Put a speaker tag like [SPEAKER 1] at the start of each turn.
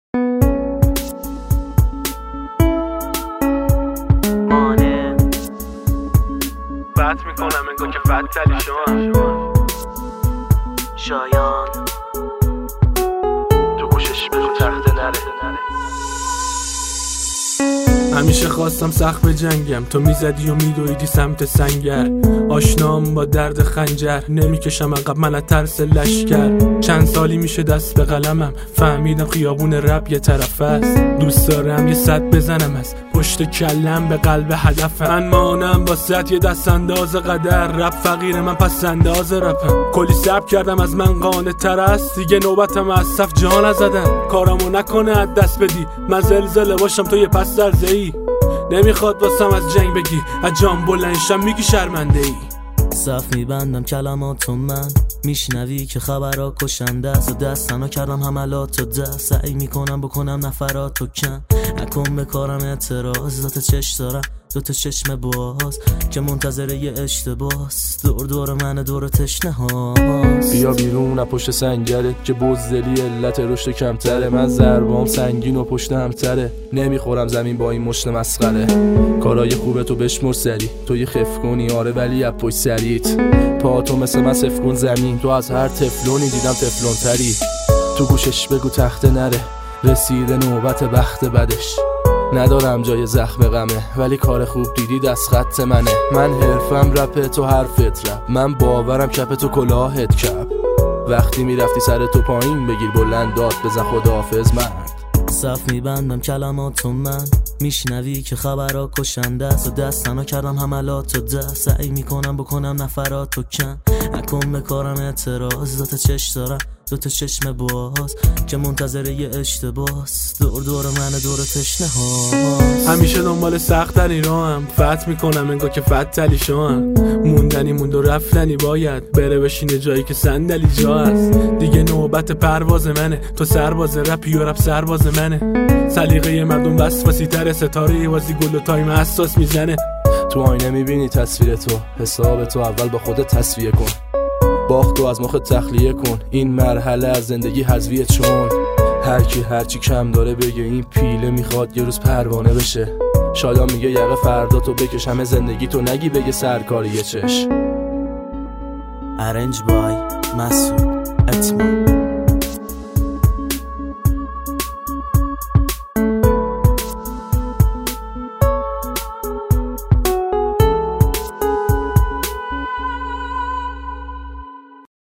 [SPEAKER 1] فت میکنم انگار که فتلی شایان تو گوشش بگو تخت نره. همیشه خواستم سخت به جنگم، تو میزدی و میدویدی سمت سنگر. آشنام با درد خنجر، نمیکشم عقب من از ترس لشکر. چند سالی میشه دست به قلمم، فهمیدم خیابون رپ یه طرف است. دوست دارم یه صد بزنم از پشت کلم به قلب هدفم. من مانم با صد یه دست انداز قدر، رپ فقیر من پس انداز رپم. کلی سب کردم از من قانه تر است، دیگه نوبتم از صف جا نزدن. کارمو نکنه از دست بدی، من زلزله باشم تو یه پس درزه‌ای. نمیخواد واسم از جنگ بگی، از جام بلندشم میگی شرمنده ای.
[SPEAKER 2] صف میبندم کلماتو من، میشنوی که خبرها کشنده است. و دستنا کردم حملاتو دست، سعی میکنم بکنم نفراتو کم. نکن به کارم اعتراض، دوتا چشم دارم دوتا چشم باز که منتظر یه اشتباس. دور دور من دور تشنه هاست.
[SPEAKER 3] بیا بیرون از پشت سنگرت که بزدلی علت رشد کمتره. من ضربام سنگین و پشت همتره، نمیخورم زمین با این مشت مسخره. کارای خوبه تو بشمر سری، تو یه خف کنی آره ولی از پشت سریت. پاتو مثل من صف کن زمین، تو از هر تفلونی دیدم تفلون تری. تو گوشش بگو تخت نره، رسیده نوبت بخت بدش. ندارم جای زخم غمه ولی کار خوب دیدی دست خط منه. من حرفم رپه تو حرفت رپ، من باورم کپ تو کلاهت کپ. وقتی میرفتی سر تو پایین بگیر بلند داد بزن خداحافظ مرد.
[SPEAKER 2] صف میبندم کلماتو من، میشنوی که خبرها کشنده است. و دستنا کردم حملاتو دست، سعی میکنم بکنم نفراتو کم. نکن به کارم اعتراض، دوتا چشم دارم دوتا چشم باز که منتظر یه اشتباس. دور دور من دور تشنه هاست.
[SPEAKER 1] همیشه دنبال سخت‌ترین راهم، فت میکنم انگار که فتلی شوام. موندنی موند و رفتنی باید بره بشینه جایی که صندلی جا است. دیگه نوبت پرواز منه، تو سرباز رپی و رپ سرباز منه. سلیقه مردم وسواسی تر، ستاره وازی گل و تایم اساس میزنه.
[SPEAKER 3] تو آینه میبینی تصویر تو، حساب تو اول با خودت تصفیه کن. باختو از مخت تخلیه کن، این مرحله از زندگی حذفیه. چون هرچی کم داره بگه این پیله میخواد یه روز پروانه بشه. شایان میگه یقه فردا تو بکش همه زندگی تو، نگی بگه سرکاری یه چش.
[SPEAKER 2] ارنج بای مسعود اتمام.